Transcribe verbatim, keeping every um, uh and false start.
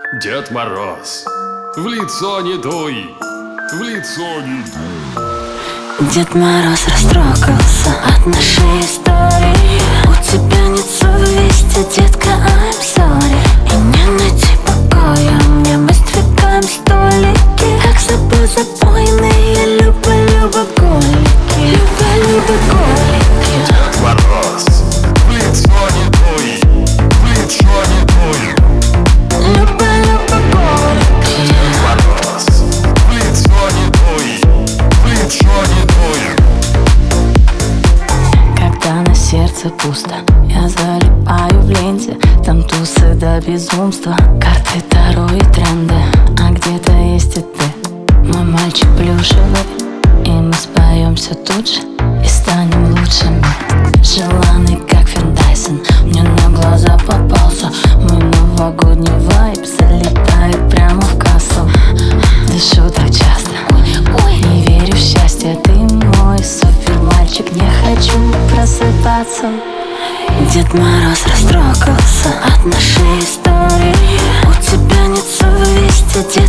Дед Мороз, в лицо не дуй, в лицо не дуй. Дед Мороз растрогался от нашей истории. У тебя нет совести, детка, I'm sorry. И не найти покоя мне, мы сдвигаем столики, как забой-забойные любо-любо-голики. Любо-любо-голики. Дед Мороз, в лицо не дуй, в лицо не дуй. Любо-любо-голики. Дед Мороз, в лицо не дуй, в лицо не дуй. Когда на сердце пусто, я залипаю в ленте. Там тусы до безумства, карты, таро и тренды. А где-то есть и ты, мой мальчик плюшевый. И мы споемся тут же и станем лучшими. Желанный, как Фин Дайсон, мне на глаза попался. Мой новогодний вайб залетает прямо в кассу. Дышу так часто, не верю в счастье. Ты мой супер мальчик, не хочу просыпаться. Дед Мороз растрогался от нашей истории. У тебя нет совести,